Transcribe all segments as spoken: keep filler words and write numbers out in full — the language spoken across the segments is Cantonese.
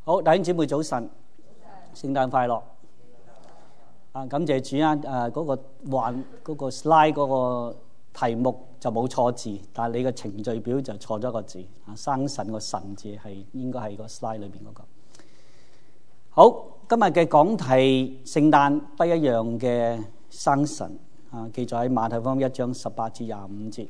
好，弟兄姊妹早晨，聖誕快樂！啊，感謝主啊！誒，嗰個環嗰個 slide 嗰個題目就冇錯字，但係你嘅程序表就錯咗一個字。啊，生神個神字係應該係個 slide 裏邊嗰個。好，今日嘅講題聖誕不一樣嘅生神啊，記載喺馬太福音一章十八至廿五節。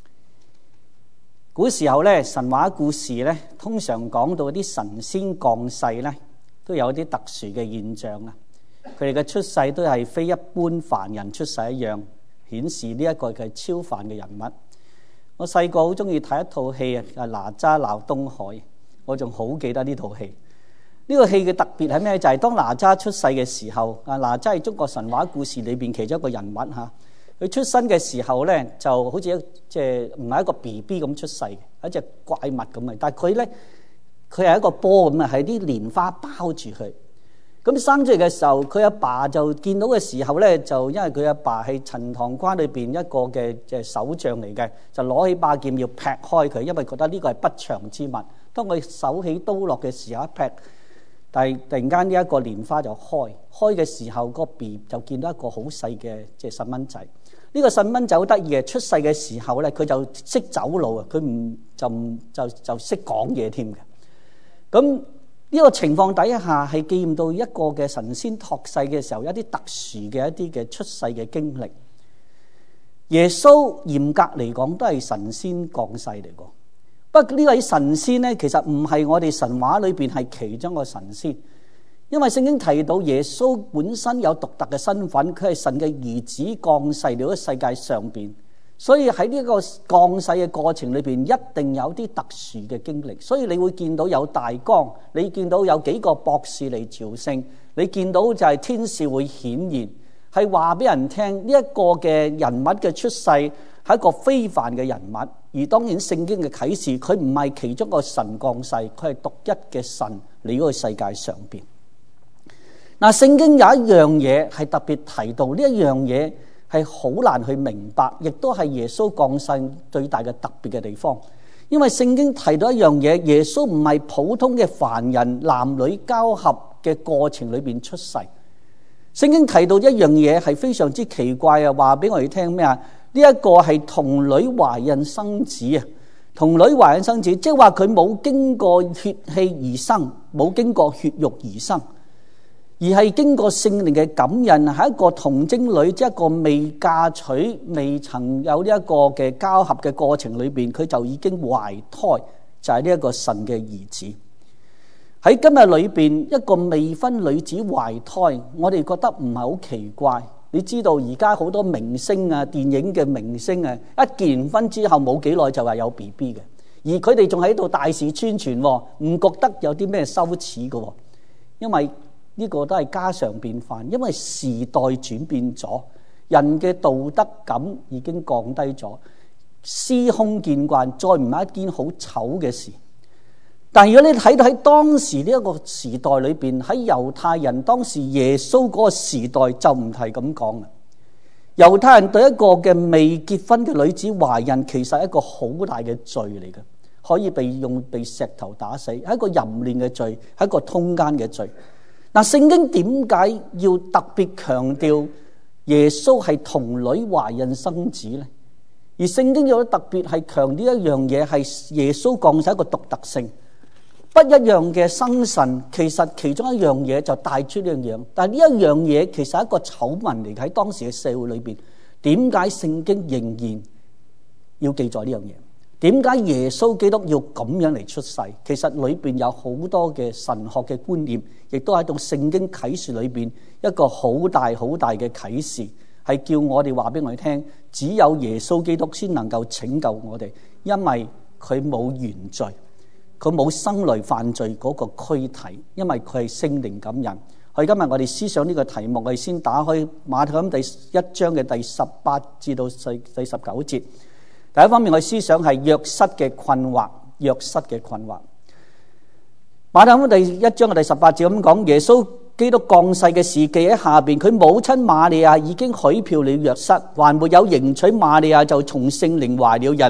古時候咧，神話故事咧，通常講到啲神仙降世咧，都有啲特殊嘅現象啊。佢哋嘅出世都係非一般凡人出世一樣，顯示呢一個係超凡嘅人物。我細個好中意睇一套戲啊，係哪吒鬧東海，我仲好記得呢套戲。呢個戲嘅特別係咩？就係當哪吒出世嘅時候，啊，哪吒係中國神話故事裏邊其中一個人物嚇。佢出生嘅時候咧，就好似一即係唔係一個 B B 咁出世嘅，一隻怪物咁嘅。但係佢咧，佢係一個波咁啊，係啲蓮花包住佢。咁生出嚟嘅時候，佢阿爸就見到嘅時候咧，就因為佢阿爸係陳塘關裏邊一個嘅即係守將嚟嘅，就攞起把劍要劈開佢，因為覺得呢個係不祥之物。當佢手起刀落嘅時候一劈，但係突然間呢一個蓮花就開開嘅時候，個 B 就見到一個好細嘅即係細蚊仔。呢個細蚊仔好得意嘅，出世嘅時候咧，佢就識走路啊，佢唔就就就識講嘢添嘅。咁呢個情況底下係記唔到一個嘅神仙託世嘅時候，一啲特殊嘅一啲嘅出世嘅經歷。耶穌嚴格嚟講都係神仙降世嚟講，不過呢位神仙咧，其實唔係我哋神話裏邊係其中一個神仙。因為聖經提到耶穌本身有獨特嘅身份，佢係神嘅兒子降世嚟到世界上邊，所以喺呢個降世嘅過程裏邊，一定有啲特殊嘅經歷。所以你會見到有大光，你見到有幾個博士嚟朝聖，你見到就係天使會顯現，係話俾人聽呢一個嘅人物嘅出世係一個非凡嘅人物。而當然聖經嘅啟示，佢唔係其中一個神降世，佢係獨一嘅神嚟到個世界上邊。嗱，聖經有一樣嘢係特別提到，呢一樣嘢係好難去明白，亦都係耶穌降世最大嘅特別嘅地方。因為聖經提到一樣嘢，耶穌唔係普通嘅凡人，男女交合嘅過程裏邊出世。聖經提到一樣嘢係非常之奇怪啊，話俾我哋聽咩啊？呢一個係童女懷孕生子啊，童女懷孕生子，即係話佢冇經過血氣而生，冇經過血肉而生。而係經過聖靈嘅感孕，係一個童貞女，即係一個未嫁娶、未曾有呢一個嘅交合嘅過程裏邊，佢就已經懷胎，就係呢一個神嘅兒子。喺今日裏邊，一個未婚女子懷胎，我哋覺得唔係好奇怪。你知道而家好多明星啊、電影嘅明星啊，一結完婚之後冇幾耐就話有 B B 嘅，而佢哋仲喺度大肆宣傳，唔覺得有啲咩羞恥嘅，因為呢個都係家常便飯，因為時代轉變咗，人嘅道德感已經降低咗，司空見慣，再唔係一件好醜嘅事。但係如果你睇到喺當時呢一個時代裏邊，喺猶太人當時耶穌嗰個時代就唔係咁講啦。猶太人對一個嘅未結婚嘅女子懷孕，其實係一個好大嘅罪嚟嘅，可以被用被石頭打死，係一個淫亂嘅罪，係一個通姦嘅罪。嗱，聖經點解要特別強調耶穌係童女懷孕生子呢？而聖經有特別係強調一樣嘢，係耶穌降世一個獨特性，不一樣嘅生神。其實其中一樣嘢就帶出呢樣嘢，但係呢一樣嘢其實係一個醜聞嚟，喺當時嘅社會裏邊。點解聖經仍然要記載呢樣嘢？點解耶穌基督要咁樣嚟出世？其實裏邊有好多嘅神學嘅觀念，亦都喺度聖經啟示裏邊一個好大好大嘅啟示，係叫我哋話俾我哋聽，只有耶穌基督先能夠拯救我哋，因為佢冇原罪，佢冇生來犯罪嗰個軀體，因為佢係聖靈感人。所以今日我哋思想呢個題目，我哋先打開馬太福音第一章嘅第十八至到第十九節。第一方面，我思想係約瑟嘅困惑。約瑟嘅困惑。馬太福音第一章嘅第十八節咁講，耶穌基督降世嘅事記喺下邊。佢母親瑪利亞已經許票了約瑟，還沒有迎娶瑪利亞，就從聖靈懷了孕。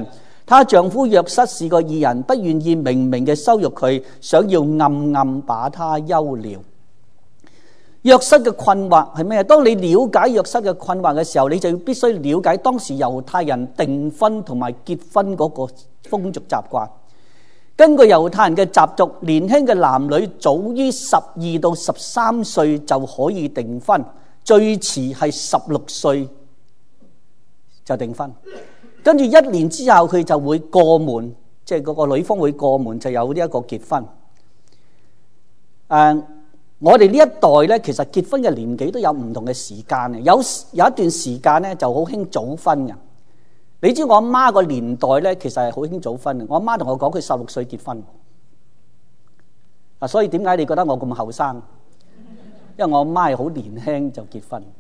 她丈夫約瑟是個義人，不願意明明嘅羞辱佢，想要暗暗把她休了。約瑟嘅困惑係咩？當你了解約瑟嘅困惑嘅時候，你就必須了解當時猶太人訂婚同埋結婚嗰個風俗習慣。根據猶太人嘅習俗，年輕嘅男女早於十二到十三歲就可以訂婚，最遲係十六歲就訂婚。跟住一年之後，佢就會過門，即係嗰個女方會過門，就有呢一個結婚。誒、uh,，我哋呢一代咧，其實結婚嘅年紀都有唔同嘅時間嘅，有有一段時間咧就好興早婚嘅。你知我阿媽個年代咧，其實係好興早婚嘅。我阿媽同我講，佢十六歲結婚。啊，所以點解你覺得我咁後生？因為我阿媽係好年輕就結婚。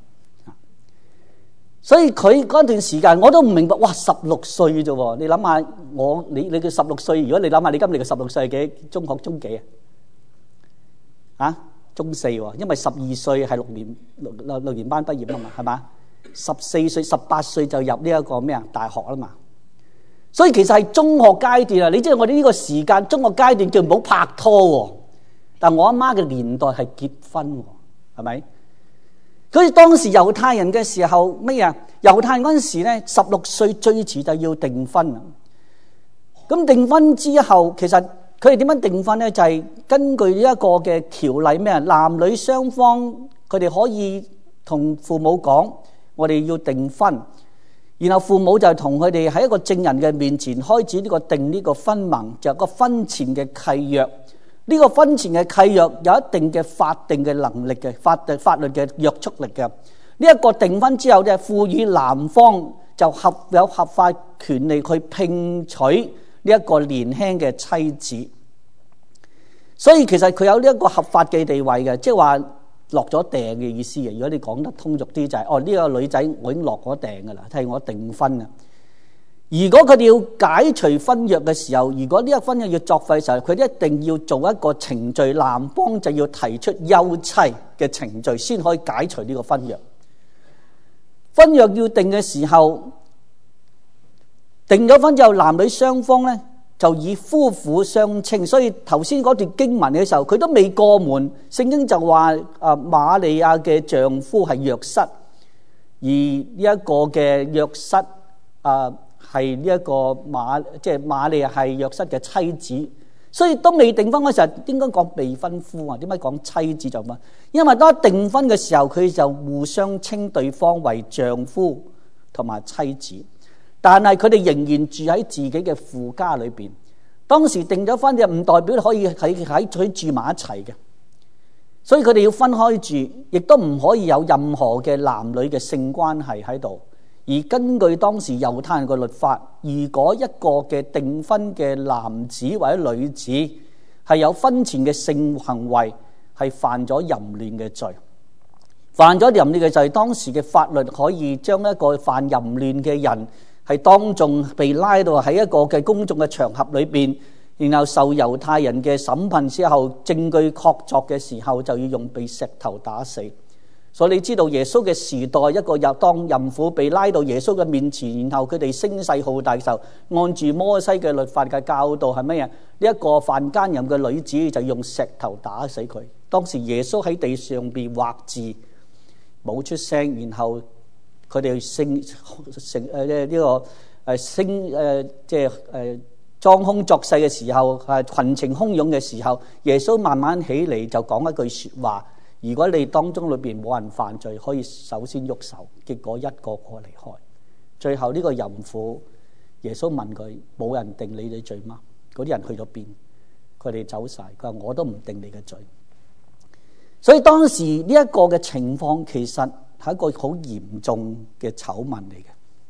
所以佢嗰段時間我都唔明白，哇！十六歲啫喎，你諗下我你你嘅十六歲，如果你諗下你今年嘅十六歲係幾？中學中幾啊？啊，中四喎，因為十二歲係六年六六六年班畢業啊嘛，係嘛？十四歲、十八歲就入呢一個咩啊大學啦嘛。所以其實係中學階段啊，你知道我哋呢個時間中學階段叫唔好拍拖喎，但我阿媽嘅年代係結婚喎，係咪？所以當時猶太人嘅時候咩啊？猶太人嗰陣時咧，十六歲最遲就要訂婚啊。咁訂婚之後，其實佢哋點樣訂婚咧？就係、是、根據呢一個嘅條例咩啊？男女雙方佢哋可以同父母講，我哋要訂婚，然後父母就同佢哋喺一個證人嘅面前開始呢個訂呢個婚盟，就係、個婚前嘅契約。呢個婚前嘅契約有一定嘅法定嘅能力嘅法法律嘅約束力嘅。呢一個訂婚之後咧，賦予男方就合有合法權利去聘娶呢一個年輕嘅妻子。所以其實佢有呢一個合法嘅地位嘅，即係話落咗訂嘅意思嘅。如果你講得通俗啲就係、是，哦呢、這個女仔我已經落咗訂噶啦，係我訂婚啊。如果佢哋要解除婚約嘅時候，如果呢個婚約要作廢嘅時候，佢哋一定要做一個程序，男方就要提出休妻嘅程序，先可以解除呢個婚約。婚約要定嘅時候，定咗婚之後，男女雙方咧就以夫婦相稱。所以頭先嗰段經文嘅時候，佢都未過門，聖經就話啊瑪利亞嘅丈夫係約瑟，而呢一個嘅約瑟啊。係呢一個馬，即係瑪利亞係約瑟嘅妻子，所以當未訂婚嗰時候，應該講未婚夫啊？點解講妻子就乜？因為當訂婚嘅時候，佢就互相稱對方為丈夫同埋妻子，但係佢哋仍然住喺自己嘅父家裏邊。當時訂咗婚嘅唔代表可以喺喺佢住埋一齊嘅，所以佢哋要分開住，亦都唔可以有任何嘅男女嘅性關係喺度。而根據當時猶太人嘅律法，如果一個嘅訂婚嘅男子或者女子係有婚前嘅性行為，係犯咗淫亂嘅罪。犯咗淫亂嘅罪，當時嘅法律可以將一個犯淫亂嘅人係當眾被拉到喺一個嘅公眾嘅場合裏邊，然後受猶太人嘅審判之後，證據確鑿嘅時候，就要用被石頭打死。所以你知道耶穌嘅時代，一個又當淫婦被拉到耶穌嘅面前，然後佢哋聲勢浩大嘅時候，按住摩西嘅律法嘅教導係乜嘢？呢一個犯奸淫嘅女子就用石頭打死佢。當時耶穌喺地上邊畫字，冇出聲，然後佢哋聲成誒呢呢個誒聲誒即係誒裝腔作勢嘅時候，係群情洶湧嘅時候，耶穌慢慢起嚟就講一句說話。如果你當中裏邊冇人犯罪，可以首先喐手。結果一個個離開，最後呢個淫婦，耶穌問佢：冇人定你哋罪嗎？嗰啲人去咗邊？佢哋走晒。佢話我都唔定你嘅罪。所以當時呢一個嘅情況，其實係一個好嚴重嘅醜聞嚟嘅。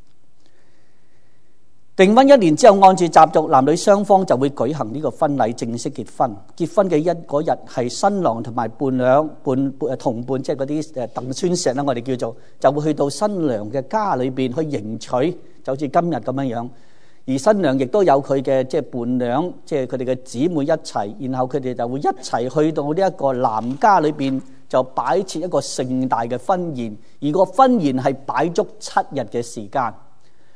訂婚一年之後，按住習俗，男女雙方就會舉行呢個婚禮，正式結婚。結婚嘅一嗰日係新郎同埋伴娘、伴伴同伴，即係嗰啲誒鄧孫石啦，我哋叫做，就會去到新娘嘅家裏邊去迎娶，就好似今日咁樣樣。而新娘亦都有佢嘅即係伴娘，即係佢哋嘅姊妹一齊，然後佢哋就會一齊去到呢一個男家裏邊，就擺設一個盛大嘅婚宴。而個婚宴係擺足七日嘅時間。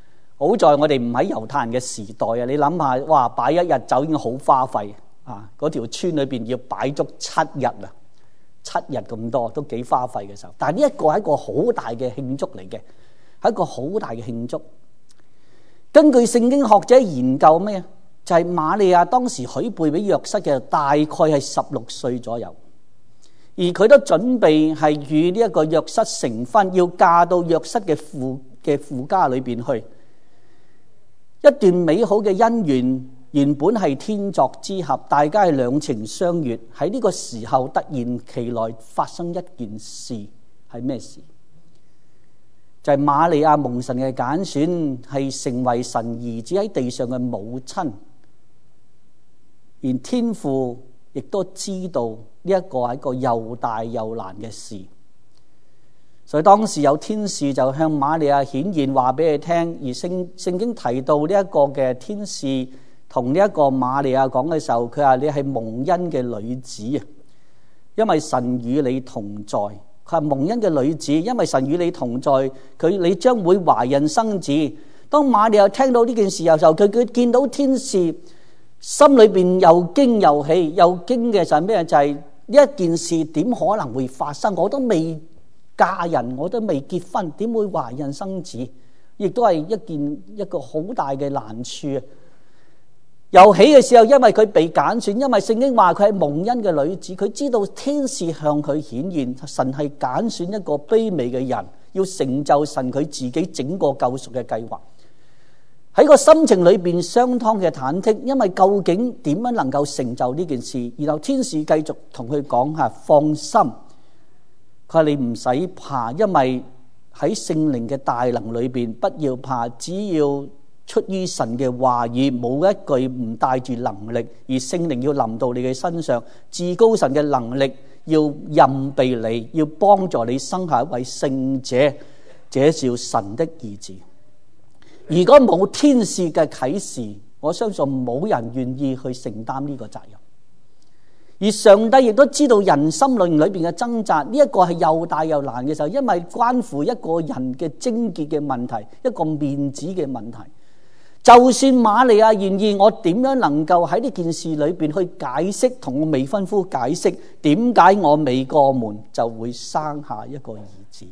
好在我哋唔喺猶太人嘅時代啊！你諗下，哇，擺一日酒已經好花費啊！嗰條村裏邊要擺足七日啊，七日咁多都幾花費嘅時候。但係呢一個係一個好大嘅慶祝嚟嘅，係一個好大嘅慶祝。根據聖經學者研究咩？就係、是、瑪利亞當時許配俾約瑟嘅大概係十六歲左右，而佢都準備係與呢一個約瑟成婚，要嫁到約瑟嘅父嘅父家裏邊去。一段美好嘅姻緣原本係天作之合，大家係兩情相悅。喺呢個時候突然其來發生一件事，係咩事？就係、是、瑪利亞蒙神嘅揀選，係成為神兒子喺地上嘅母親。而天父亦都知道呢一個係一個又大又難嘅事，所以當時有天使就向瑪利亞顯現，話俾佢聽。而聖聖經提到呢一個嘅天使同呢一個瑪利亞講嘅時候，佢話你係蒙恩嘅女子啊，因為神與你同在。佢話蒙恩嘅女子，因為神與你同在，佢你將會懷孕生子。當瑪利亞聽到呢件事嘅時候，佢佢見到天使，心裏邊又驚又喜。又驚嘅就係咩？就係、是、呢一件事點可能會發生？我都未嫁人，我都未結婚，點會懷孕生子？亦都係一件一個好大嘅難處啊！又喜嘅時候，因為佢被揀選，因為聖經話佢係蒙恩嘅女子，佢知道天使向佢顯現，神係揀選一個卑微嘅人，要成就神佢自己整個救贖嘅計劃。喺個心情裏邊相當嘅忐忑，因為究竟點樣能夠成就呢件事？然後天使繼續同佢講下，放心，佢話你唔使怕，因為喺聖靈嘅大能裏邊，不要怕，只要出於神嘅話語，冇一句唔帶住能力，而聖靈要臨到你嘅身上，至高神嘅能力要蔭庇你，要幫助你生下一位聖者，這是神的兒子。如果冇天使嘅啟示，我相信冇人願意去承擔呢個責任。而上帝亦都知道人心裏裏邊嘅掙扎，呢、這、一個係又大又難嘅時候，因為關乎一個人嘅貞潔嘅問題，一個面子嘅問題。就算瑪利亞願意，我點樣能夠喺呢件事裏邊去解釋，同我未婚夫解釋點解我未過門就會生下一個兒子？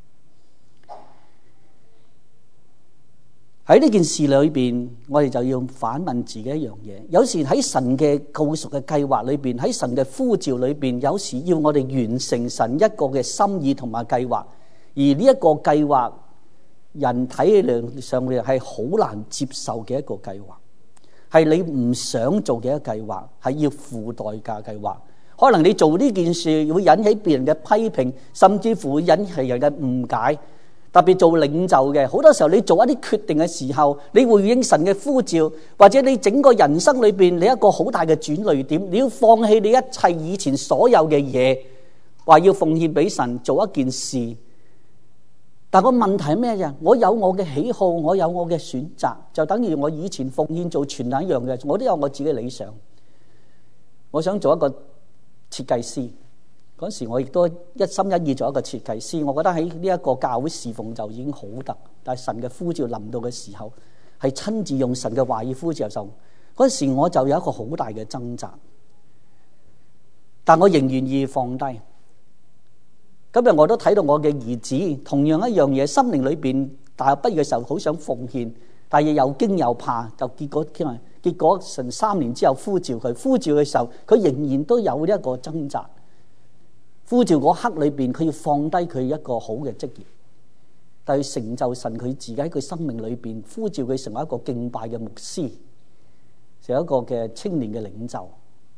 喺呢件事裏邊，我哋就要反問自己一樣嘢。有時喺神嘅救贖嘅計劃裏邊，喺神嘅呼召裏邊，有時要我哋完成神一個嘅心意同埋計劃。而呢一個計劃，人睇起嚟上嚟係好難接受嘅一個計劃，係你唔想做嘅一個計劃，係要付代價計劃。可能你做呢件事會引起別人嘅批評，甚至乎會引起人嘅誤解。特別做領袖嘅，好多時候你做一啲決定嘅時候，你回應神嘅呼召，或者你整個人生裏邊你一個好大嘅轉捩點，你要放棄你一切以前所有嘅嘢，話要奉獻俾神做一件事。但個問題係咩啫？我有我嘅喜好，我有我嘅選擇，就等於我以前奉獻做傳道一樣嘅，我都有我自己嘅理想。我想做一個設計師。嗰時我亦都一心一意做一個設計師，我覺得喺呢一個教會侍奉就已經好得。但係神嘅呼召臨到嘅時候，係親自用神嘅話語呼召就嗰時我就有一個好大嘅掙扎，但我仍願意放低。今日我都睇到我嘅兒子同樣一樣嘢，心靈裏邊大學畢業嘅時候好想奉獻，但係又驚又怕，就結果結果成三年之後呼召佢，呼召嘅時候佢仍然都有呢一個掙扎。呼召嗰刻裏邊，佢要放低佢一個好嘅職業，但係成就神佢自己喺佢生命裏邊呼召佢成為一個敬拜嘅牧師，成為一個嘅青年嘅領袖，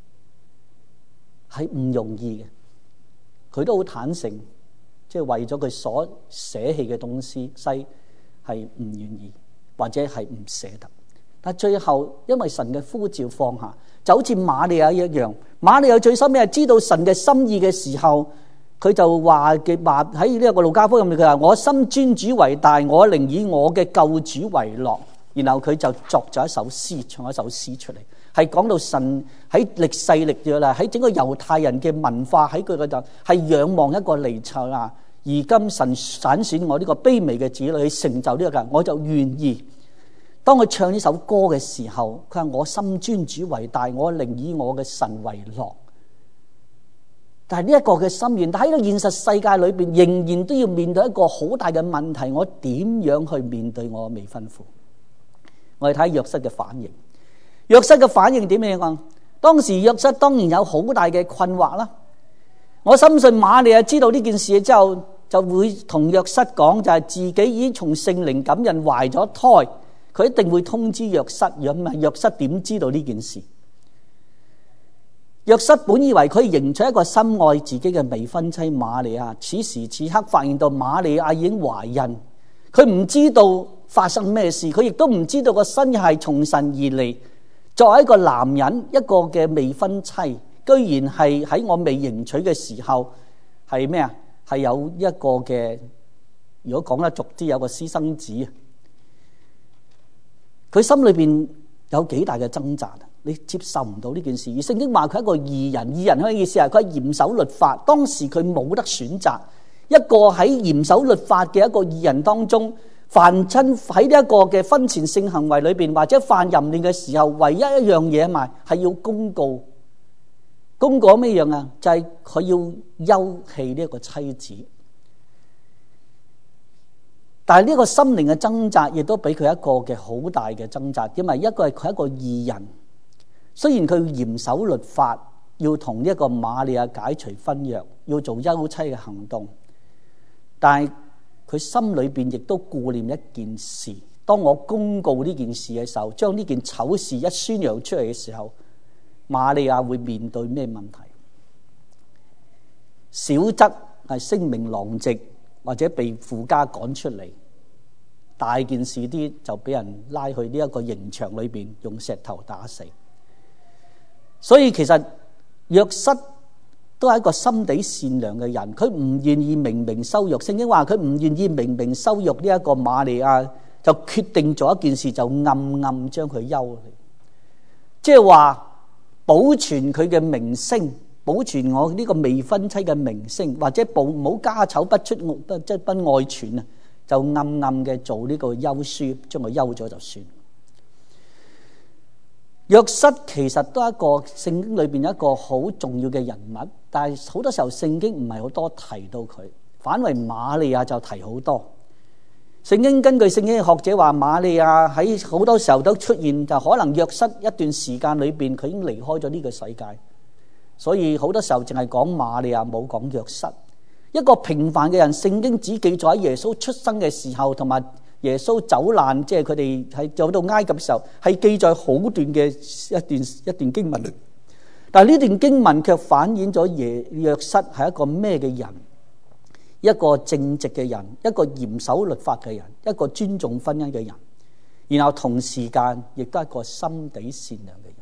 係唔容易嘅。佢都好坦誠，即係為咗佢所捨棄嘅東西，西係唔願意或者係唔捨得。但係最後因為神嘅呼召放下，就好似瑪利亞一樣。瑪利亞最深咩？知道神嘅心意嘅時候，佢就話嘅話喺呢一個路加福音入面，佢話我心尊主為大，我寧以我嘅救主為樂。然後佢就作咗一首詩，唱一首詩出嚟，係講到神喺歷世歷代啦，喺整個猶太人嘅文化喺佢嗰度係仰望一個彌賽亞。而今神揀選我呢個卑微嘅子女去成就呢個，我就願意。 當佢唱呢首歌嘅時候，佢話我心尊主為大，我寧以我嘅神為樂。但係呢一個嘅心願，但喺個現實世界裏邊，仍然都要面對一個好大嘅問題。我點樣去面對我未婚夫？我哋睇約瑟嘅反應。約瑟嘅反應點樣講？當時約瑟當然有好大嘅困惑啦。我深信瑪利亞知道呢件事之後，就會同約瑟講，就係自己已經從聖靈感孕懷咗胎，佢一定會通知約瑟。如果唔係，約瑟點知道呢件事？約瑟本以為佢迎娶一個深愛自己嘅未婚妻瑪利亞，此時此刻發現到瑪利亞已經懷孕，佢唔知道發生咩事，佢亦都唔知道個身係從神而嚟。作為一個男人，一個嘅未婚妻，居然係喺我未迎娶嘅時候係咩啊？係有一個嘅，如果講得俗啲，有個私生子啊！佢心裏邊有幾大嘅掙扎，你接受唔到呢件事。而聖經話佢係一個義人，義人嘅意思係佢係嚴守律法。當時佢冇得選擇，一個喺嚴守律法嘅一個義人當中，凡親喺呢一個嘅婚前性行為裏邊或者犯淫亂嘅時候，唯一一樣嘢係係要公告。公告咩樣啊？就係、是、佢要休棄呢一個妻子。但係呢個心靈嘅掙扎，亦都俾佢一個嘅好大嘅掙扎，因為一個係佢一個義人，雖然佢嚴守律法，要同呢一個瑪利亞解除婚約，要做休妻嘅行動，但係佢心裏邊亦都顧念一件事：當我公告呢件事嘅時候，將呢件醜事一宣揚出嚟嘅時候，瑪利亞會面對咩問題？小則係聲名狼藉，或者被父家趕出嚟；大件事啲就俾人拉去呢一個刑場裏邊，用石頭打死。所以其實約瑟都係一個心地善良嘅人，佢唔願意明明羞辱。聖經話佢唔願意明明羞辱呢一個瑪利亞，就決定做一件事，就暗暗將佢休棄，即係話保存佢嘅名聲，保存我呢個未婚妻嘅名聲，或者保唔好家醜不出不即不外傳啊，就暗暗嘅做呢個休書，將佢休咗就算。約瑟其實都係一個聖經裏邊一個好重要嘅人物，但係好多時候聖經唔係好多提到佢，反為瑪利亞就提好多。聖經根據聖經嘅學者話，瑪利亞喺好多時候都出現，就可能約瑟一段時間裏邊佢已經離開咗呢個世界，所以好多時候淨係講瑪利亞，冇講約瑟。一個平凡嘅人，聖經只記載喺耶穌出生嘅時候，同埋耶穌走難，即係佢哋喺走到埃及嘅時候，係記載好短嘅一段一段經文。但係呢段經文卻反映咗耶約瑟係一個咩嘅人？一個正直嘅人，一個嚴守律法嘅人，一個尊重婚姻嘅人，然後同時間亦都係一個心地善良嘅人。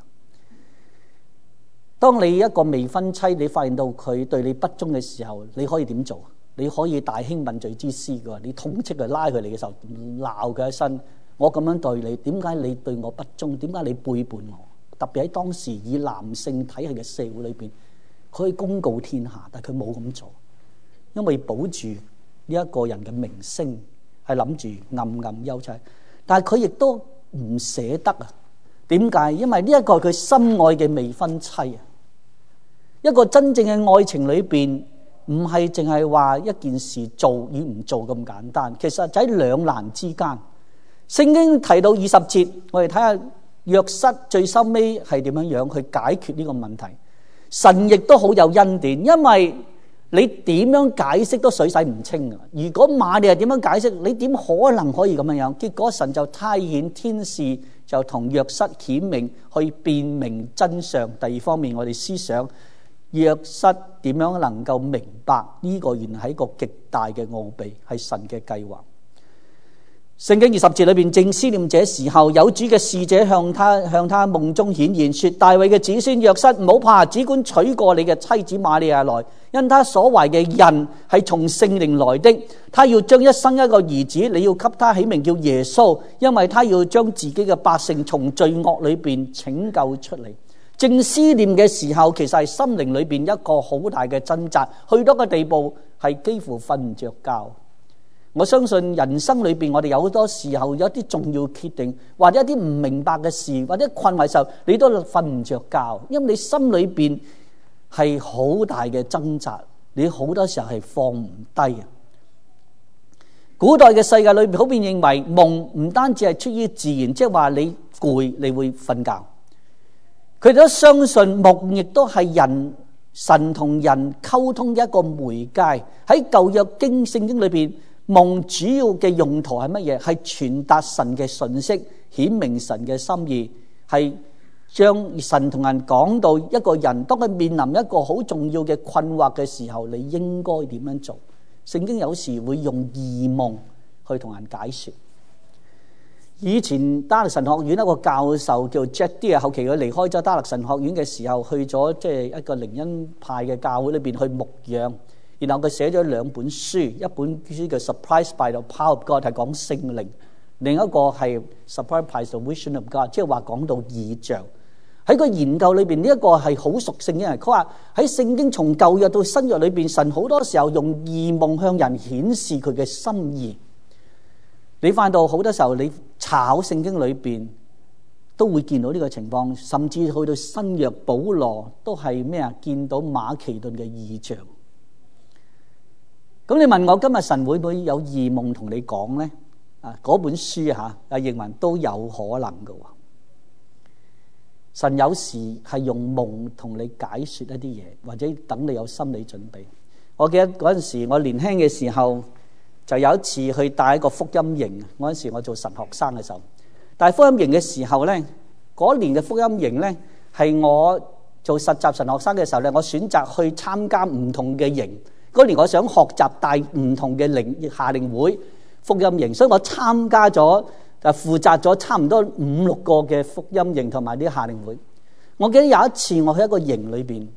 當你一個未婚妻，你發現到佢對你不忠嘅時候，你可以點做？你可以大興問罪之師嘅，你統斥佢拉佢嚟嘅時候，鬧佢一身。我咁樣對你，點解你對我不忠？點解你背叛我？特別喺當時以男性體系嘅社會裏邊，佢可以公告天下，但係佢冇咁做。因為保住呢一個人嘅名聲，係諗住暗暗休妻，但係佢亦都唔捨得啊！點解？因為呢一個係佢心愛嘅未婚妻啊！一個真正嘅愛情裏邊，唔係淨係話一件事做與唔做咁簡單，其實就喺兩難之間。聖經提到二十節，我哋睇下約瑟最收尾係點樣樣去解決呢個問題。神亦都好有恩典，因為你點樣解釋都水洗唔清啊！如果瑪利亞點樣解釋，你點可能可以咁樣樣？結果神就差遣天使就同約瑟顯明去辨明真相。第二方面，我哋思想約瑟點樣能夠明白呢個原來係一個極大嘅奧秘，係神嘅計劃。聖經二十節裏邊，正思念這時候，有主嘅使者向他向他夢中顯現，說：大衛嘅子孫約瑟，唔好怕，只管娶過你嘅妻子瑪利亞來，因他所懷嘅孕係從聖靈來的。他要將一生一個兒子，你要給他起名叫耶穌，因為他要將自己嘅百姓從罪惡裏邊拯救出嚟。正思念嘅時候，其實係心靈裏邊一個好大嘅掙扎，去到個地步係幾乎瞓唔着覺。 我相信人生裏邊，我哋有好多時候有一啲重要決定，或者一啲唔明白嘅事，或者困惑嘅時候，你都瞓唔着覺，因為你心裏邊係好大嘅掙扎，你好多時候係放唔低。古代嘅世界裏邊，普遍認為夢唔單止係出於自然，即係話你攰你會瞓覺。佢哋都相信夢亦都係人神同人溝通嘅一個媒介。喺舊約經聖經裏邊，夢主要嘅用途係乜嘢？係傳達神嘅訊息，顯明神嘅心意，係將神同人講到一個人當佢面臨一個好重要嘅困惑嘅時候，你應該點樣做？聖經有時會用異夢去同人解說。以前丹勒神學院一個教授叫 Jack Deere， 後期佢離開咗丹勒神學院嘅時候，去咗即係一個靈恩派嘅教會裏邊去牧養，然後佢寫咗兩本書，一本書叫 Surprised by the Power of God， 係講聖靈，另一個係 Surprised by the Vision of God， 即係話講到異象。喺個研究裏邊，呢一個係好屬性嘅人，佢話喺聖經從舊約到新約裏邊，神好多時候用異夢向人顯示佢嘅心意。你翻到好多時候，你查考聖經裏邊都會見到呢個情況，甚至去到新約保羅都係咩啊？見到馬其頓嘅異象。咁你問我今日神會唔會有異夢同你講咧？啊，嗰本書吓啊，認為都有可能嘅。神有時係用夢同你解說一啲嘢，或者等你有心理準備。我記得嗰陣時我年輕嘅時候，就有一次去帶一個福音營。嗰陣時我做神學生嘅時候，帶福音營嘅時候咧，嗰年嘅福音營咧係我做實習神學生嘅時候咧，我選擇去參加唔同嘅營。嗰年我想學習帶唔同嘅靈夏令會福音營，所以我參加咗。就負責咗差唔多五六個嘅福音營同埋啲夏令會。我記得有一次我去一個營裏邊，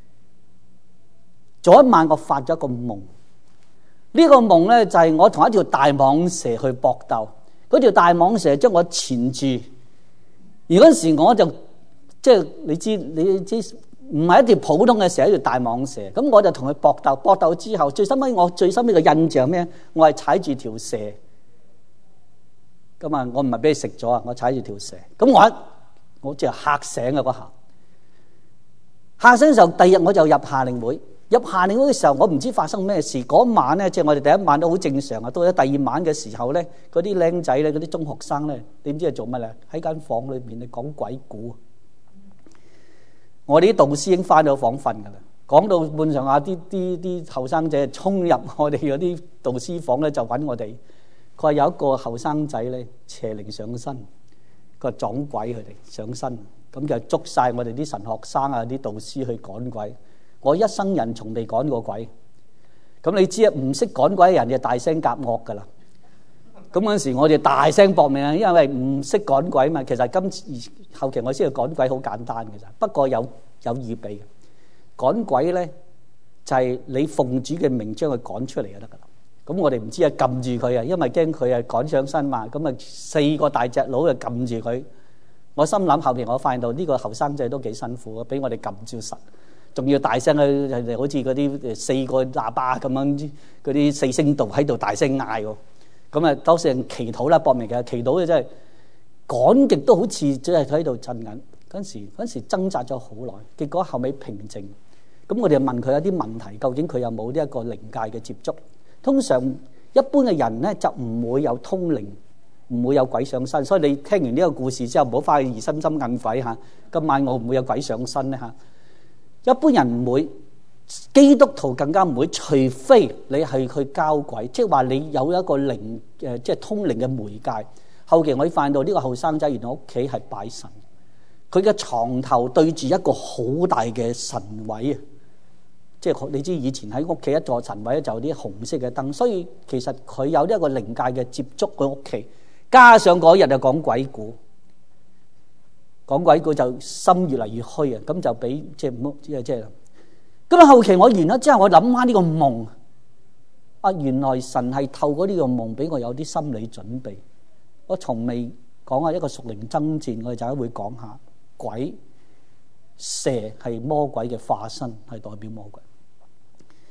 早一晚我發咗一個夢。呢個夢咧就係我同一條大蟒蛇去搏鬥，嗰條大蟒蛇將我纏住。而嗰時我就即係你知你知唔係一條普通嘅蛇，一條大蟒蛇。咁我就同佢搏鬥，搏鬥之後最深尾我最深尾嘅印象咩？我係踩住條蛇。咁啊！我唔係俾你食咗啊！我踩住條蛇，咁我我即係嚇醒啊！嗰下嚇醒嘅時候，第二日我就入夏令會。入夏令會嘅時候，我唔知發生咩事。嗰晚咧，即係我哋第一晚都好正常啊。到咗第二晚嘅時候咧，嗰啲僆仔咧，嗰啲中學生咧，點知係做乜咧？喺間房裏面咧講鬼故。我哋啲導師已經翻咗房瞓噶啦，講到半上下，啲啲啲後生仔衝入我哋嗰啲導師房咧，就揾我哋。佢話有一個後生仔咧邪靈上身，佢話撞鬼佢哋上身，咁就捉晒我哋啲神學生啊、啲導師去趕鬼。我一生人從未趕過鬼，咁你知啊，唔識趕鬼嘅人就大聲夾惡噶啦。咁嗰陣時我哋大聲搏命啊，因為唔識趕鬼嘛。其實今次後期我知道趕鬼好簡單嘅咋，不過有有預備。趕鬼咧就係你奉主嘅名將佢趕出嚟就得噶啦。咁我哋唔知啊，撳住佢啊，因為驚佢啊趕上身嘛。咁啊四個大隻佬就撳住佢。我心諗後邊我發現到呢個後生仔都幾辛苦啊，俾我哋撳住實，仲要大聲去，好似嗰啲四個喇叭咁樣，嗰啲四聲道喺度大聲嗌喎。咁啊，當時人祈禱啦，搏命嘅祈禱嘅真係趕極都好似即係喺度震緊。嗰陣時嗰陣時掙扎咗好耐，結果後尾平靜。咁我哋就問佢有啲問題，究竟佢有冇呢一個靈界嘅接觸？通常一般嘅人咧就唔會有通靈，唔會有鬼上身。所以你聽完呢個故事之後，唔好翻去疑心生暗鬼嚇。今晚我唔會有鬼上身咧嚇。一般人唔會，基督徒更加唔會，除非你係去交鬼，即係話你有一個靈誒，即係通靈嘅媒介。後期我發現到呢個後生仔原來屋企係拜神，佢嘅床頭對住一個好大嘅神位啊！即係你知以前喺屋企一座神位咧就有啲紅色嘅燈，所以其實佢有呢一個靈界嘅接觸佢屋企，加上嗰日就講鬼故，講鬼故就心越嚟越虛啊！咁就俾即係唔好即係即係啦。咁啊後期我完咗之後，我諗翻呢個夢啊，原來神係透過呢個夢俾我有啲心理準備。我從未講下一個屬靈爭戰，我哋就會講下鬼蛇係魔鬼嘅化身，係代表魔鬼。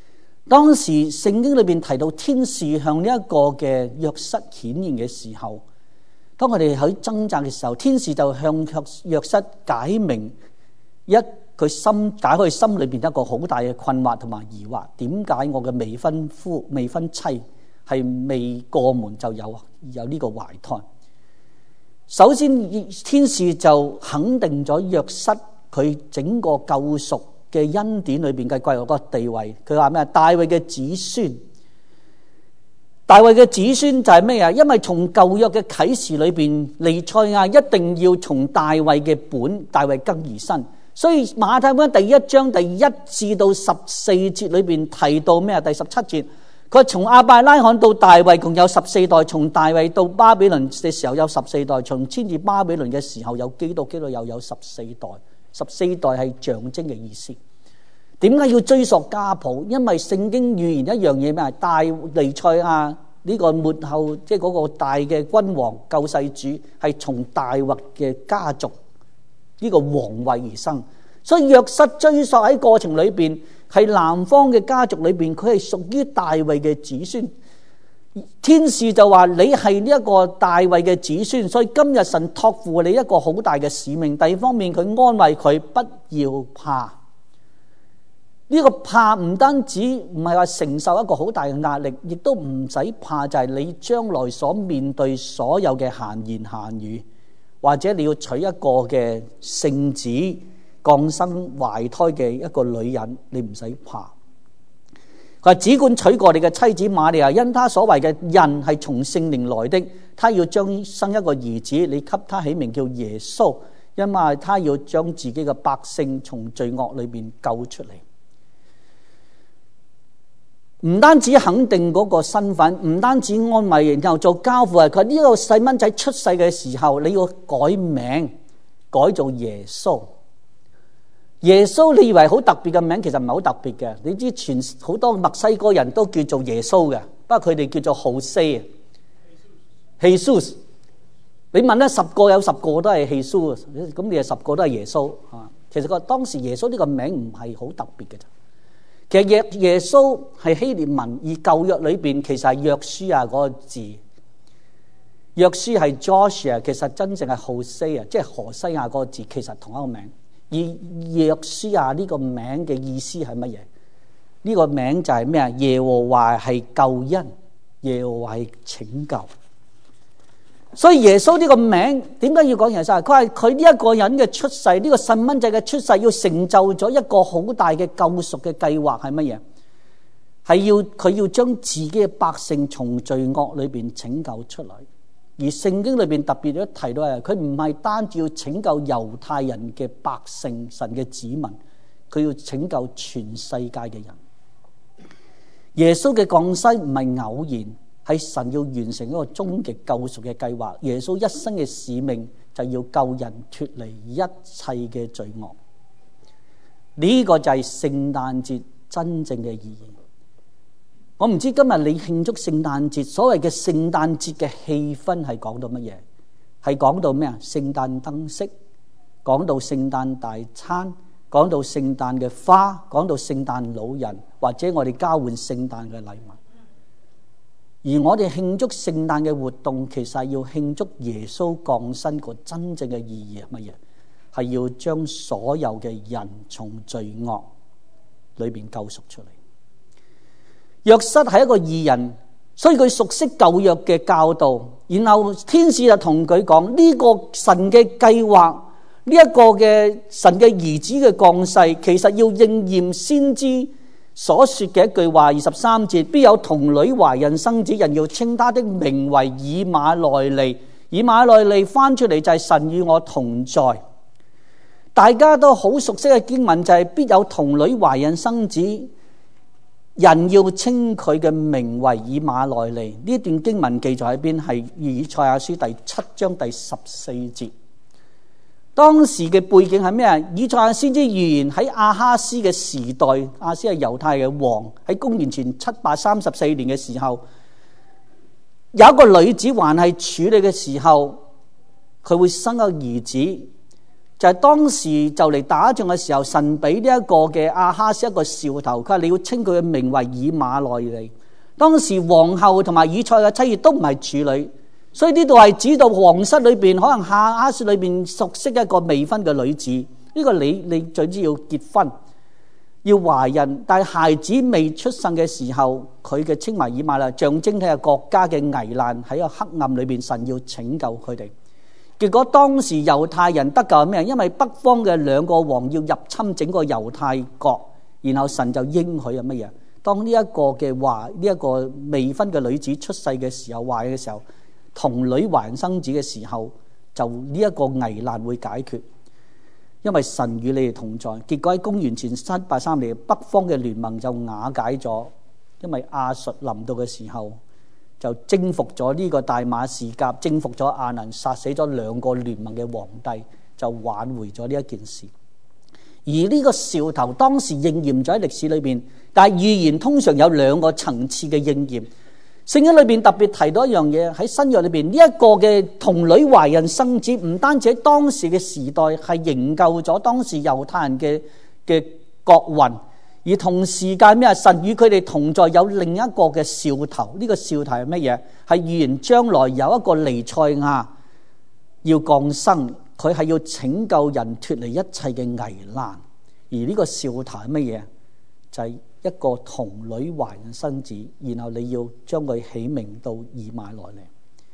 當時聖經裏邊提到天使向呢一個嘅約瑟顯現嘅時候，當我哋喺掙扎嘅時候，天使就向約瑟解明一佢心解開佢心裏邊一個好大嘅困惑同埋疑惑，點解我嘅未婚夫未婚妻係未過門就有有呢個懷胎？首先天使就肯定咗約瑟佢整個救贖嘅恩典裏邊嘅貴重個地位。佢話咩？大衛嘅子孫，大衛嘅子孫就係咩啊？因為從舊約嘅啟示裏邊，彌賽亞一定要從大衛嘅本大衛根而生。所以馬太福音第一章第一至到十四節裏邊提到咩啊？第十七節，佢從亞伯拉罕到大衛共有十四代，從大衛到巴比倫嘅時候有十四代，從遷至巴比倫嘅時候有基督，基督又有十四代。十四代係象徵嘅意思。點解要追溯家譜？因為聖經預言一樣嘢咩？大彌賽亞呢個末後即係嗰個大嘅君王救世主係從大衛嘅家族呢個皇位而生，所以約瑟追溯喺過程裏邊係南方嘅家族裏邊，佢係屬於大衛嘅子孫。天使就話你係呢一個大衛嘅子孫，所以今日神託付你一個好大嘅使命。第二方面，佢安慰佢不要怕。呢個怕唔單止唔係話承受一個好大嘅壓力，亦都唔使怕，就係你將來所面對所有嘅閒言閒語，或者你要娶一個嘅聖子降生懷胎嘅一個女人，你唔使怕。佢話只管娶過你嘅妻子瑪利亞，因他所謂嘅孕係從聖靈來的，他要將生一個兒子，你給他起名叫耶穌，因為他要將自己嘅百姓從罪惡裏面救出嚟。唔單止肯定嗰個身份，唔單止安慰，然後做交付。佢呢個細蚊仔出世嘅時候，你要改名，改做耶穌。耶穌你以為好特別嘅名，其實唔係好特別嘅。你知全好多墨西哥人都叫做耶穌嘅，不過佢哋叫做浩西啊，希蘇。你問咧十個有十個都係希蘇，咁你係十個都係耶穌啊。其實個當時耶穌呢個名唔係好特別嘅啫。其實耶耶穌係希臘文，而舊約裏邊其實係約書亞嗰個字。約書係 Joshua， 其實真正係浩西啊，即係何西亞嗰個字，其實同一個名。而約書亞呢個名嘅意思係乜嘢？呢個名就係咩啊？耶和華係救恩，耶和華係拯救。所以耶穌呢個名點解要講耶穌？佢係佢呢一個人嘅出世，呢個細蚊仔嘅出世，要成就咗一個好大嘅救贖嘅計劃係乜嘢？係要佢要將自己嘅百姓從罪惡裏邊拯救出嚟。而聖經裏邊特別都提到係，佢唔係單止要拯救猶太人嘅百姓，神嘅子民，佢要拯救全世界嘅人。耶穌嘅降世唔係偶然，係神要完成一個終極救贖嘅計劃。耶穌一生嘅使命就要救人脫離一切嘅罪惡。呢個就係聖誕節真正嘅意義。我唔知今日你慶祝聖誕節，所謂嘅聖誕節嘅氣氛係講到乜嘢？係講到咩啊？聖誕燈飾，講到聖誕大餐，講到聖誕嘅花，講到聖誕老人，或者我哋交換聖誕嘅禮物。而我哋慶祝聖誕嘅活動，其實係要慶祝耶穌降生個真正嘅意義係乜嘢？係要將所有嘅人從罪惡裏邊救贖出嚟。約瑟係一個義人，所以佢熟悉舊約嘅教導。然後天使就同佢講呢個神嘅計劃，呢、這、一個嘅神嘅兒子嘅降世，其實要應驗先知所說嘅一句話。二十三節，必有童女懷孕生子，人要稱他的名為以馬內利。以馬內利翻出嚟就係神與我同在。大家都好熟悉嘅經文就係必有童女懷孕生子，人要稱佢嘅名為以馬內利。呢段經文記載喺邊？係以賽亞書第七章第十四節。當時嘅背景係咩啊？以賽亞先知預言喺亞哈斯嘅時代，亞哈斯係猶太嘅王，喺公元前七百三十四年嘅時候，有一個女子還係處女嘅時候，佢會生一個兒子。 就係當時就嚟打仗嘅時候，神俾呢一個嘅亞哈斯一個兆頭，佢話你要稱佢嘅名為以馬內利。當時皇后同埋以賽嘅妻兒都唔係處女，所以呢度係指到皇室裏邊可能亞哈斯裏邊熟悉一個未婚嘅女子。呢、這個你你最知要結婚要懷孕，但係孩子未出生嘅時候，佢嘅稱為以馬內利，象徵係國家嘅危難喺個黑暗裏邊，神要拯救佢哋。結果當時猶太人得救係咩？因為北方嘅兩個王要入侵整個猶太國，然後神就應許係乜嘢？當呢一個嘅話，呢、這、一個未婚嘅女子出世嘅時候，懷嘅時候，童女還生子嘅時候，就呢一個危難會解決，因為神與你哋同在。結果喺公元前七八三年，北方嘅聯盟就瓦解咗，因為亞述臨到嘅時候，就征服咗呢個大馬士革，征服咗亞能，殺死咗兩個聯盟嘅皇帝，就挽回咗呢一件事。而呢個兆頭當時應驗咗喺歷史裏邊，但係預言通常有兩個層次嘅應驗。聖經裏邊特別提到一樣嘢，喺新約裏邊呢一個嘅童女懷孕生子，唔單止喺當時嘅時代係營救咗當時猶太人嘅嘅國運，而同時間咩啊？神與佢哋同在，有另一個嘅兆頭。呢個兆頭係乜嘢？係預言將來有一個彌賽亞要降生，佢係要拯救人脫離一切嘅危難。而呢個兆頭係乜嘢？就係一個童女懷孕生子，然後你要將佢起名到以馬內利。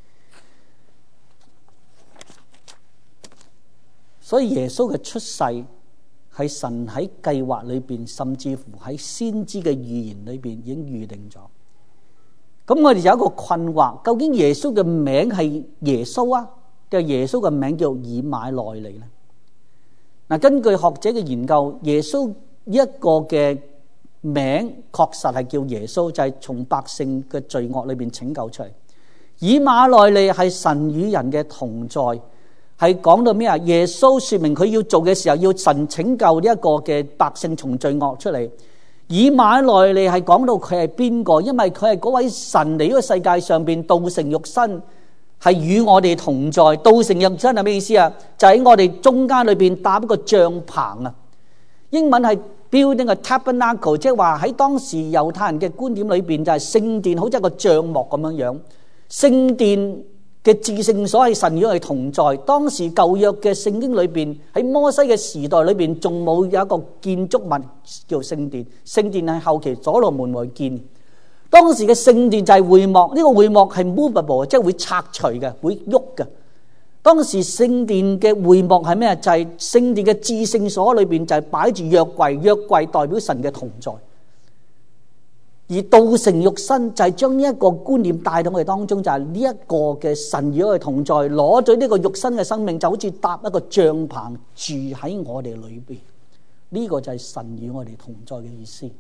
所以耶穌嘅出世係神喺計劃裏邊，甚至乎喺先知嘅預言裏邊已經預定咗。咁我哋有一個困惑，究竟耶穌嘅名係耶穌啊，定係耶穌嘅名叫以馬內利呢？嗱，根據學者嘅研究，耶穌呢一個嘅名確實係叫耶穌，就係從百姓嘅罪惡裏邊拯救出嚟。以馬內利係神與人嘅同在，係講到咩啊？耶穌說明佢要做嘅時候，要神拯救呢一個嘅百姓從罪惡出嚟。以馬內利係講到佢係邊個？因為佢係嗰位神嚟呢個世界上邊道成肉身，係與我哋同在。道成肉身係咩意思啊？就喺我哋中間裏邊搭一個帳棚啊。英文係 building a tabernacle， 即係話喺當時猶太人嘅觀點裏邊，就係聖殿好似一個帳幕咁樣樣。聖殿嘅至聖所係神與我哋同在。當時舊約嘅聖經裏邊，喺摩西嘅時代裏邊，仲冇有一個建築物叫聖殿。聖殿係後期所羅門王建。當時嘅聖殿就係會幕，呢、這個會幕係 movable， 即係會拆除嘅，會喐嘅。當時聖殿嘅會幕係咩？就係、是、聖殿嘅至聖所裏邊就係擺住約櫃，約櫃代表神嘅同在。而道成肉身就係將呢一個觀念帶到我哋當中，就係呢一個嘅神與我哋同在，攞咗呢個肉身嘅生命，就好似搭一個帳篷住喺我哋裏邊。呢、這個就係神與我哋同在嘅意思。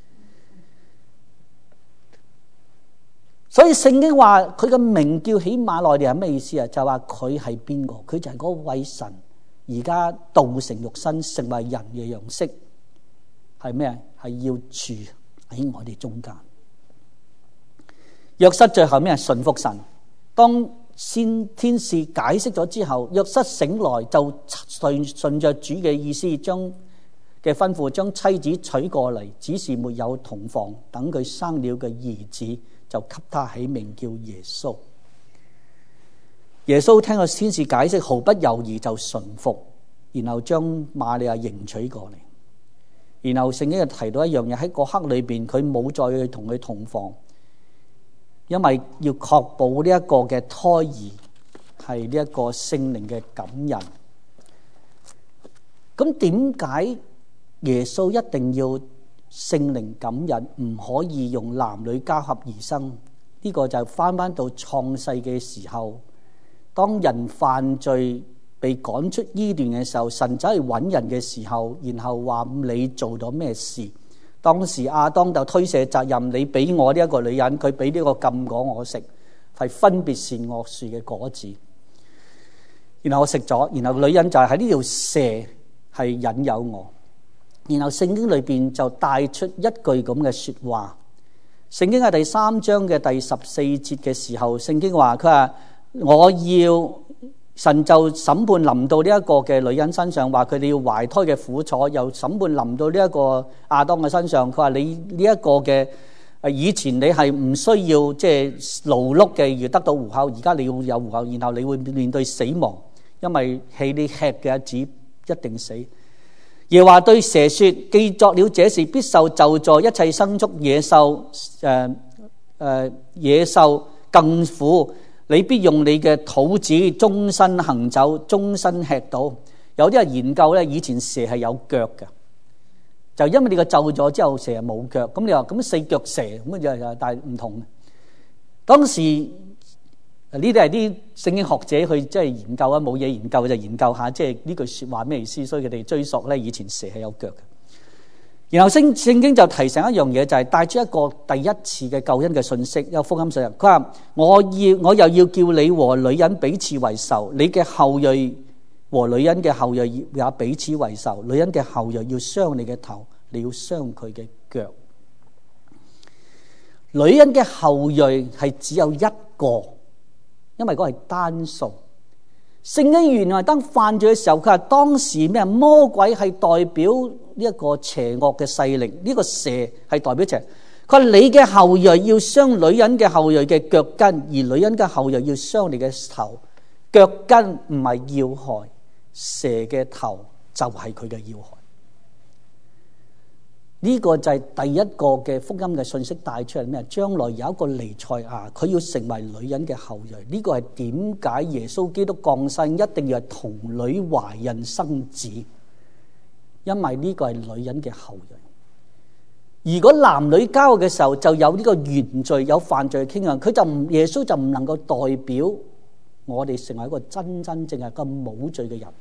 所以聖經話佢嘅名叫起馬內利係咩意思啊？就話佢係邊個？佢就係嗰位神，而家道成肉身成為人嘅樣式，係咩？係要住喺我哋中間。約瑟最後咩？順服神。當先天使解釋咗之後，約瑟醒來就順順着主嘅意思，將嘅吩咐將妻子娶過嚟，只是沒有同房，等佢生了嘅兒子，就給他起名叫耶穌。耶穌聽到天使解釋，毫不猶豫就順服，然後將瑪利亞迎娶過嚟。然後聖經就提到一樣嘢，喺嗰刻裏邊佢冇再去同佢同房，因為要確保呢一個嘅胎兒係呢一個聖靈嘅感人。咁點解耶穌一定要聖靈感人，唔可以用男女交合而生？呢、這個就翻翻到創世嘅時候，當人犯罪被趕出伊甸嘅時候，神走去揾人嘅時候，然後話你做咗咩事？當時亞當就推卸責任，你俾我呢一個女人，佢俾呢個禁果我食，係分別善惡樹嘅果子，然後我食咗，然後女人就係喺呢條蛇係引誘我。然後聖經裏邊就帶出一句咁嘅說話。聖經喺第三章嘅第十四節嘅時候，聖經話佢話我要神就審判臨到呢一個嘅女人身上，話佢哋要懷胎嘅苦楚，又審判臨到呢一個亞當嘅身上。佢話你呢一個嘅以前你係唔需要即係勞碌嘅而得到糊口，而家你要有糊口，然後你會面對死亡，因為係你吃嘅日子一定死。耶和華對蛇說：既作了這事，必受咒詛，一切牲畜野獸誒誒野獸更苦。你必用你嘅肚子終身行走，終身吃到。有啲人研究咧，以前蛇係有腳嘅，就因為你個咒咗之後，蛇係冇腳。咁你話咁四腳蛇咁就但係唔同。當時呢啲係啲聖經學者去即係研究啊，冇嘢研究就研究下，即係呢句說話咩意思？所以佢哋追溯咧，以前蛇係有腳嘅。然後聖聖經就提醒一樣嘢，就係帶出一個第一次嘅救恩嘅信息，有福音信息。佢話我要我又要叫你和女人彼此為仇，你嘅後裔和女人嘅後裔也彼此為仇。女人嘅後裔要傷你嘅頭，你要傷佢嘅腳。女人嘅後裔係只有一個，因為嗰個係單數。聖經原來當犯罪嘅時候，佢話當時咩魔鬼係代表呢一個邪惡嘅勢力，呢、這個蛇係代表邪。佢話你嘅後裔要傷女人嘅後裔嘅腳跟，而女人嘅後裔要傷你嘅頭。腳跟唔係要害，蛇嘅頭就係佢嘅要害。呢、這個就係第一個嘅福音嘅信息帶出嚟咩？將來有一個彌賽亞，佢要成為女人嘅後裔。呢、這個係點解耶穌基督降生一定要係童女懷孕生子？因為呢個係女人嘅後裔。如果男女交嘅時候就有呢個原罪，有犯罪嘅傾向，佢就唔耶穌就唔能夠代表我哋成為一個真真正正嘅冇罪嘅人。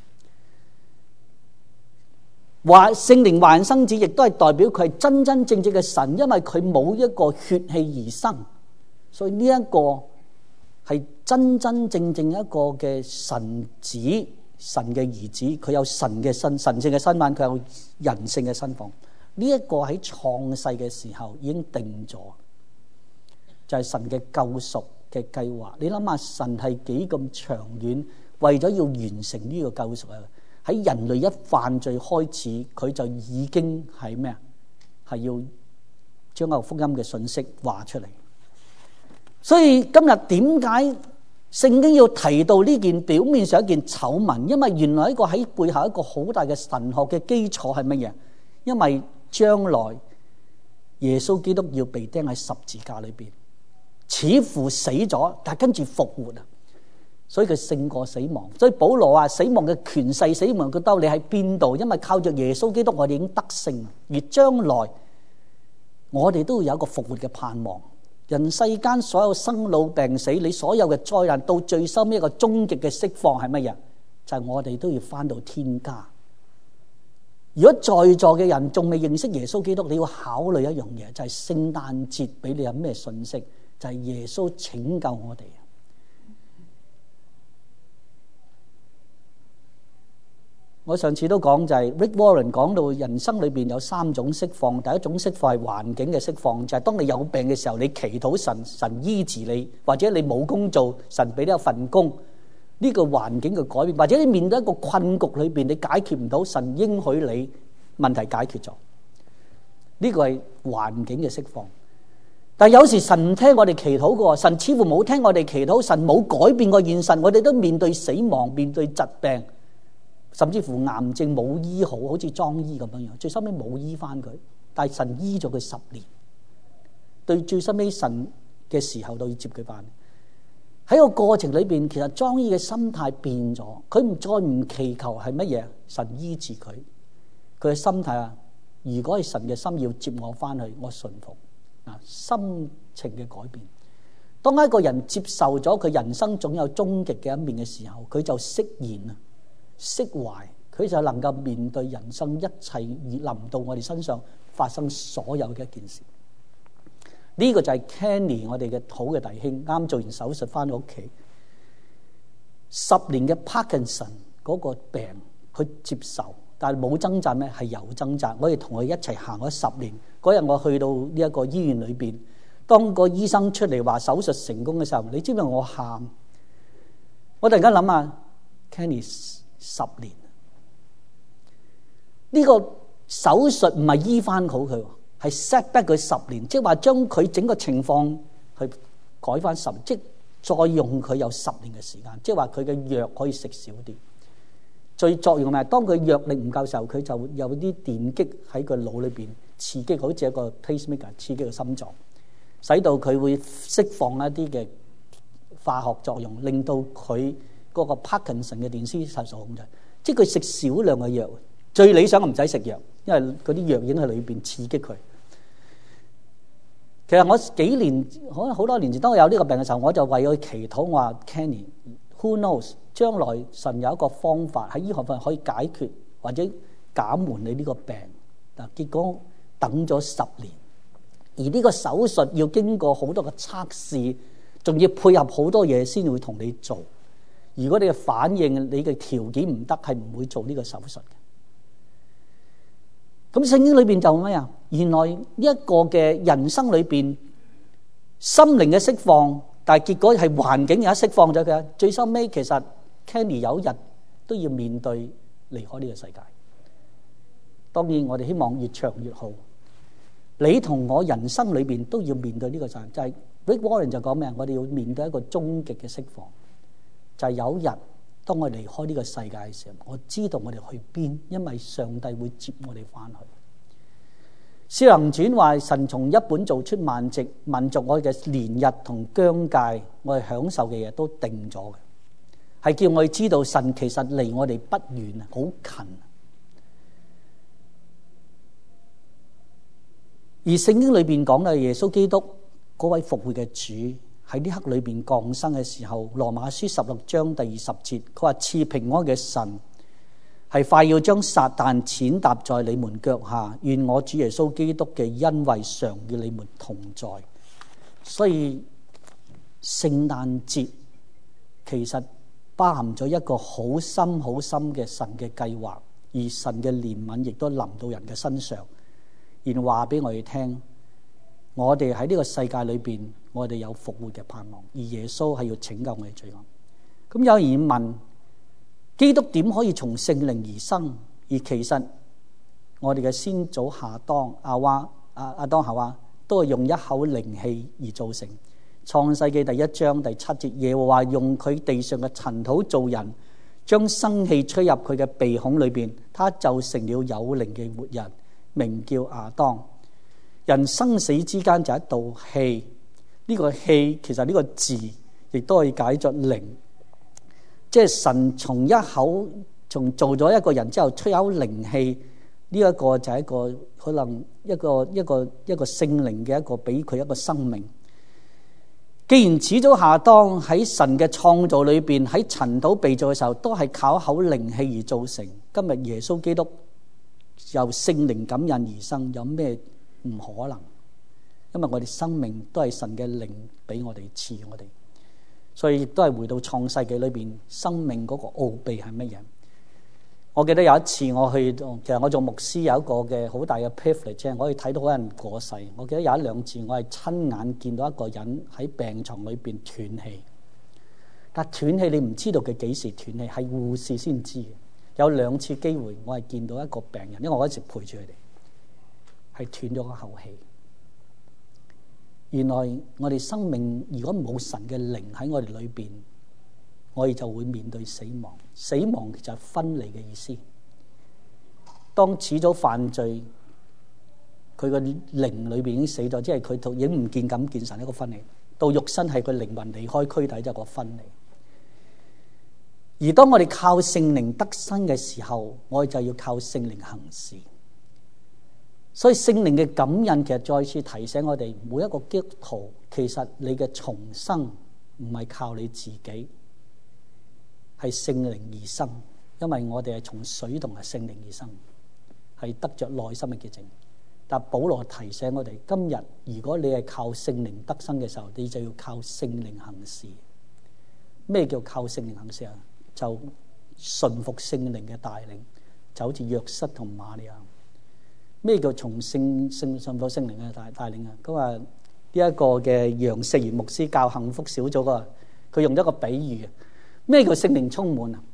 話聖靈懷孕生子，亦都係代表佢係真真正正嘅神，因為佢冇一個血氣而生，所以呢一個係真真正正一個嘅神子，神嘅兒子，佢有神嘅身，神聖嘅身份，佢有人性嘅身份。呢一個喺創世嘅時候已經定咗，就係神嘅救贖嘅計劃。你諗下，神係幾咁長遠，為咗要完成呢個救贖啊！喺人類一犯罪開始，佢就已經係咩啊？係要將個福音嘅信息話出嚟。所以今日點解聖經要提到呢件表面上一件醜聞？因為原來一個喺背後一個好大嘅神學嘅基礎係乜嘢？因為將來耶穌基督要被釘喺十字架裏邊，似乎死咗，但係跟住復活啊！所以佢勝過死亡。所以保羅話：死亡嘅權勢、死亡嘅兜，你喺邊度？因為靠着耶穌基督，我哋已經得勝。而將來我哋都會有一個復活嘅盼望。人世間所有生老病死，你所有嘅災難，到最收尾一個終極嘅釋放係乜嘢？就係、是、我哋都要翻到天家。如果在座嘅人仲未認識耶穌基督，你要考慮一樣嘢，就係、是、聖誕節俾你有咩信息？就係、是、耶穌拯救我哋。我上次都講，就係 Rick Warren 講到人生裏邊有三種釋放。第一種釋放係環境嘅釋放，就係、是、當你有病嘅時候，你祈禱神，神醫治你，或者你冇工做，神俾你一份工，呢、這個環境嘅改變，或者你面對一個困局裏邊，你解決唔到，神應許你問題解決咗，呢、這個係環境嘅釋放。但係有時神唔聽我哋祈禱嘅，神似乎冇聽我哋祈禱，神冇改變過現實，我哋都面對死亡，面對疾病。甚至乎癌症冇醫好，好似莊醫咁樣樣，最收尾冇醫翻佢，但係神醫咗佢十年，對最收尾神嘅時候都要接佢翻。喺個過程裏邊，其實莊醫嘅心態變咗，佢唔再唔祈求係乜嘢，神醫治佢，佢嘅心態啊，如果係神嘅心要接我翻去，我順服啊，心情嘅改變。當一個人接受咗佢人生總有終極嘅一面嘅時候，佢就釋然啊。釋懷，佢就能夠面對人生一切而臨到我哋身上發生所有嘅一件事。呢、這個就係 Kenny 我哋嘅好嘅弟兄，啱做完手術翻到屋企，十年嘅 Parkinson 嗰個病，佢接受，但係冇掙扎咩？係有掙扎。我哋同佢一齊行咗十年。嗰日我去到呢一個醫院裏邊，當個醫生出嚟話手術成功嘅時候，你知唔知我喊？我突然間諗下。 Kenny 十年。呢、這個手術唔係醫翻好佢，係 set back 佢十年，即係話將佢整個情況去改翻十年，即係再用佢有十年嘅時間，即係話佢嘅藥可以食少啲。最作用係當佢藥力唔夠時候，佢就有啲電擊喺個腦裏邊刺激，好似一個 pacemaker 刺激個心臟，使到佢會釋放一啲嘅化學作用，令到佢嗰個 Parkinson 嘅電絲受控制。即係佢食少量嘅藥，最理想唔使食藥，因為嗰啲藥已經喺裏邊刺激佢。其實我幾年可能好多年前，當我有呢個病嘅時候，我就為佢祈禱，我話 Kenny，who knows？將來神有一個方法喺醫學方面可以解決或者減緩你呢個病。嗱，結果等咗十年，而呢個手術要經過好多嘅測試，仲要配合好多嘢先會同你做。如果你嘅反應、你嘅條件唔得，係唔會做呢個手術嘅。咁聖經裏邊就咩啊？原來呢一個嘅人生裏邊心靈嘅釋放，但係結果係環境也釋放咗嘅。最收尾其實 Kenny 有一日都要面對離開呢個世界。當然我哋希望越長越好。你同我人生裏邊都要面對呢個責任。就係 Rick Warren 就講咩？我哋要面對一個終極嘅釋放。就係有一日當我離開呢個世界嘅時候，我知道我哋去邊，因為上帝會接我哋翻去。使徒行傳話神從一本造出萬籍民族，我哋嘅年日同疆界，我哋享受嘅嘢都定咗嘅，係叫我哋知道神其實離我哋不遠啊，好近。而聖經裏邊講嘅耶穌基督嗰位復活嘅主喺呢刻裏邊降生嘅時候，羅馬書十六章第二十節，佢話賜平安嘅神係快要將撒旦踐踏在你們腳下，願我主耶穌基督嘅恩惠常與你們同在。所以聖誕節其實包含咗一個好深好深嘅神嘅計劃，而神嘅憐憫亦都臨到人嘅身上，然話俾我哋聽，我哋喺呢個世界裏邊，我哋有復活嘅盼望，而耶穌係要拯救我哋罪惡。咁有人問，基督點可以從聖靈而生？而其實我哋嘅先祖亞當、亞娃、亞亞當夏娃都係用一口靈氣而造成。創世記第一章第七節，耶和華用佢地上嘅塵土造人，將生氣吹入佢嘅鼻孔裏邊，他就成了有靈嘅活人，名叫亞當。人生死之間就一道氣，呢、這個氣其實呢個字亦都可以解作靈，即係神從一口從做咗一個人之後吹口靈氣，呢、這、一個就係一個可能一個一個一個聖靈嘅一個俾佢一個生命。既然始祖亞當喺神嘅創造裏邊喺塵土被造嘅時候都係靠一口靈氣而造成，今日耶穌基督由聖靈感孕而生，有咩唔可能？因為我哋生命都係神嘅靈俾我哋賜我哋，所以亦都係回到創世紀裏邊生命嗰個奧秘係乜嘢？我記得有一次我去，其實我做牧師有一個嘅好大嘅 privilege，我可以睇到好多人過世。我記得有一兩次我係親眼見到一個人喺病床裏邊斷氣，但斷氣你唔知道佢幾時斷氣，係護士先知嘅。有兩次機會我係見到一個病人，因為我一直陪住佢哋，係斷咗個口氣。原來我哋生命如果冇神嘅靈喺我哋裏邊，我哋就會面對死亡。死亡就係分離嘅意思。當始祖犯罪，佢個靈裏邊已經死咗，即係佢已經唔見感見神一個分離。到肉身係佢靈魂離開軀體，就係個分離。而當我哋靠聖靈得生嘅時候，我哋就要靠聖靈行事。所以聖靈嘅感恩其實再次提醒我哋，每一個基督徒其實你嘅重生唔係靠你自己，係聖靈而生。因為我哋係從水同埋聖靈而生，係得着內心嘅潔淨。但保羅提醒我哋，今日如果你係靠聖靈得生嘅時候，你就要靠聖靈行事。咩叫靠聖靈行事啊？就順服聖靈嘅帶領，就好似約瑟同瑪利亞。咩叫從聖聖順服聖靈嘅帶帶領啊？咁啊，呢一個嘅楊世元牧師教幸福小組啊，佢用咗一個比喻。咩叫聖靈充滿啊？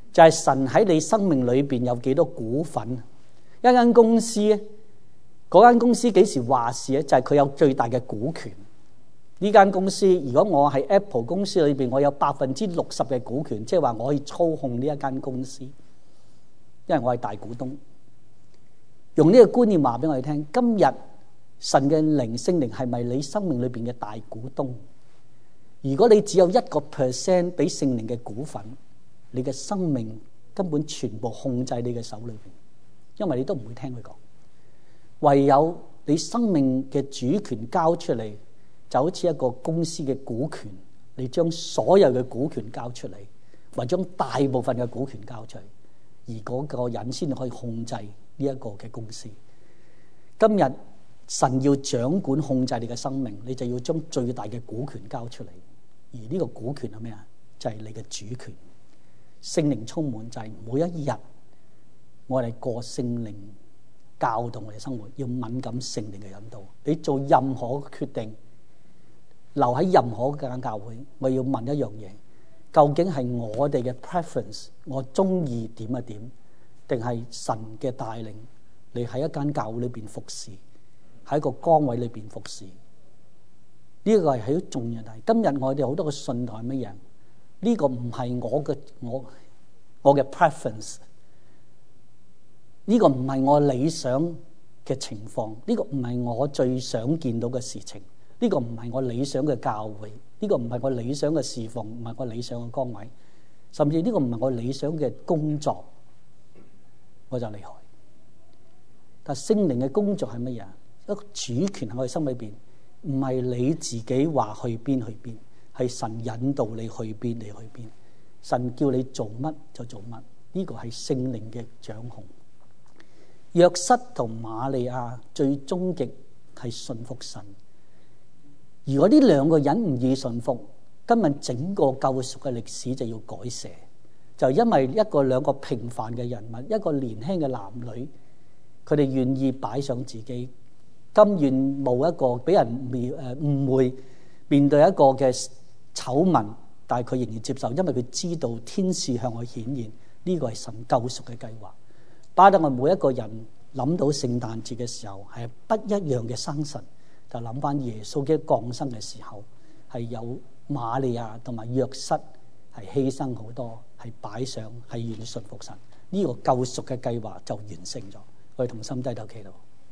就係神喺你生命裏邊有幾多股份。一間公司咧，嗰間公司幾時話事咧？就係佢有最大嘅股權。呢間公司如果我係 Apple 公司裏邊，我有百分之六十嘅股權，即係話我可以操控呢一間公司，因為我係大股東。用呢個觀念話俾我哋聽，今日神嘅靈聖靈係咪你生命裏邊嘅大股東？如果你只有一個 percent 俾聖靈嘅股份，你嘅生命根本全部控制你嘅手裏邊，因為你都唔會聽佢講。唯有你生命嘅主權交出嚟，就好似一個公司嘅股權，你將所有嘅股權交出嚟，或將大部分嘅股權交出嚟，而嗰個人先可以控制呢一個嘅公司。今日神要掌管控制你嘅生命，你就要將最大嘅股權交出嚟。而呢個股權係咩啊？就係你嘅主權。聖靈充滿就係每一日我哋過聖靈教導我哋生活，要敏感聖靈嘅引導。你做任何決定，留喺任何間教會，我要問一樣嘢：究竟係我哋嘅 preference， 我中意點一點，定係神嘅帶領？你喺一間教會裏邊服侍，喺一個崗位裏邊服侍，呢個係好重要嘅。今日我哋好多嘅信徒係乜嘢？呢個唔係我嘅我我嘅 preference， 呢個唔係我理想嘅情況，呢個唔係我最想見到嘅事情，呢個唔係我理想嘅教會，呢個唔係我理想嘅侍奉，唔係我理想嘅崗位，甚至呢個唔係我理想嘅工作，我就離開。但聖靈嘅工作係乜嘢？一個主權喺我哋心裏邊，唔係你自己話去邊去邊，係神引導你去邊你去邊，神叫你做乜就做乜，呢個係聖靈嘅掌控。約瑟同瑪利亞最終極係信服神。如果呢兩個人唔易信服，今日整個救贖嘅歷史就要改寫。就因為一個兩個平凡嘅人物，一個年輕嘅男女，佢哋願意擺上自己，甘願冒一個俾人誒誤會，面對一個嘅醜聞，但係佢仍然接受，因為佢知道天使向我顯現，呢個係神救贖嘅計劃。巴得我每一個人諗到聖誕節嘅時候係不一樣嘅生辰，就諗翻耶穌基督降生嘅時候係有瑪利亞同埋約瑟係犧牲好多，係擺上係願意信服神，呢、這個救贖嘅計劃就完成咗。我哋同心低頭祈禱，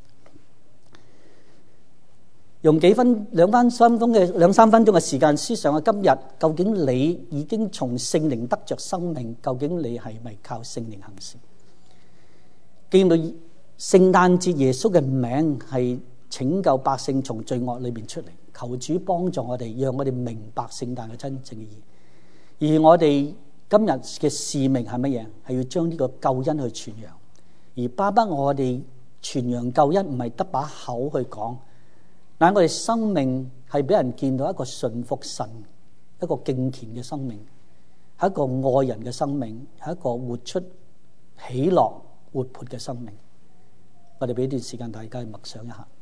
用幾分兩分三分嘅兩三分鐘嘅時間思想啊！今日究竟你已經從聖靈得着生命，究竟你係咪靠聖靈行事？見到聖誕節耶穌嘅名係拯救百姓從罪惡裏邊出嚟，求主幫助我哋，讓我哋明白聖誕嘅真正意義。而我哋今日嘅使命係乜嘢？係要將呢個救恩去傳揚。而巴不我哋傳揚救恩唔係得把口去講，但係我哋生命係俾人見到一個順服神、一個敬虔嘅生命，係一個愛人嘅生命，係一個活出喜樂、活潑嘅生命。我哋俾段時間大家默想一下。